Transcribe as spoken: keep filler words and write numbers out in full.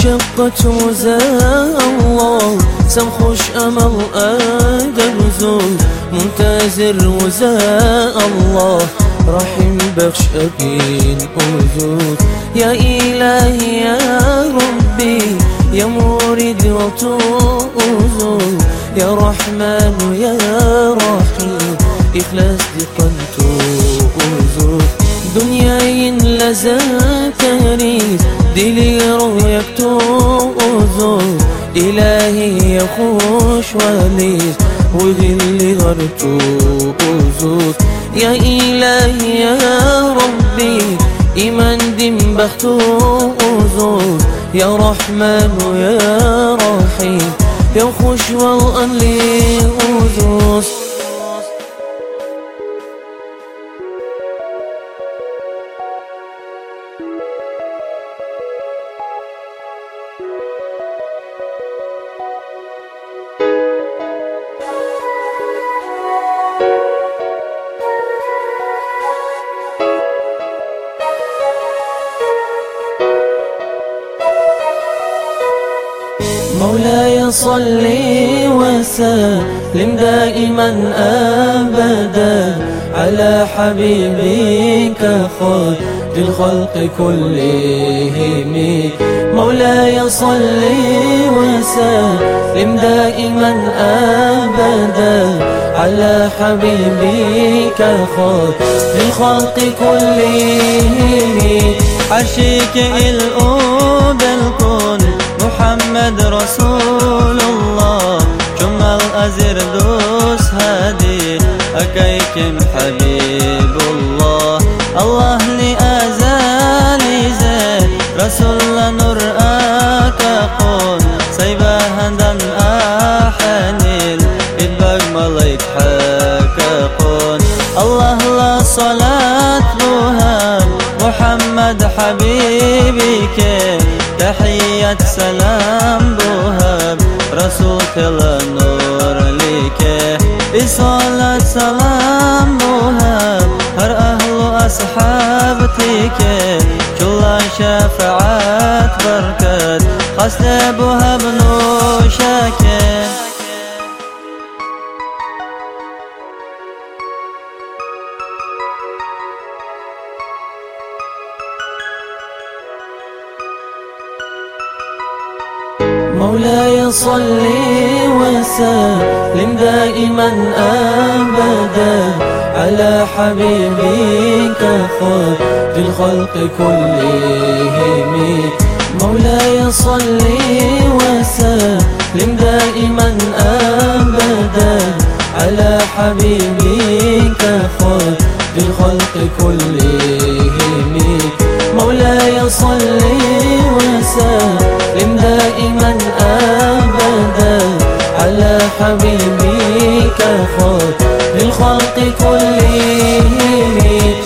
شقت وزاء الله سمخش أمل آدم زول منتظر وزاء الله رحم بخش أبين أوزود يا إلهي يا ربي يا مورد وتوزود يا رحمن يا رحيم إخلاص دقنت أوزود دنياين لزاكريس دلي رويك توزود إلهي يخوش وليس وذل غرتو أوزود يا إلهي يا ربي إيمان دم بختو أوزود يا رحمن يا رحيم يا خوش والأنلي أوزود مولاي صل وسلم دائما أبدا على حبيبك خير الخلق كلهم مولاي صل وسلم دائما أبدا على حبيبك خير الخلق كلهم عشيك الأوب الكون محمد رسول الله جمال أزر دوس هادي أكيكم حبيب الله الله لأزالي زين رسول نور أكاقون سيبا هندن أحنيل إدباق ملايك حكاقون الله لا صلاة بوهام محمد حبيبك تحية سلام بوهاب رسول كلا نور لك إصالة سلام بوهاب هر أهل أصحابتك كل شفاعات بركات خسن بوهاب نوشك مولاي صل وسلم دائما أبدا على حبيبك خير الخلق كلهم مولاي صل وسلم دائما أبدا على حبيبك خير الخلق كلهم مولاي صل وسلم دائما أبدا على حبيبك خير الخلق كلهم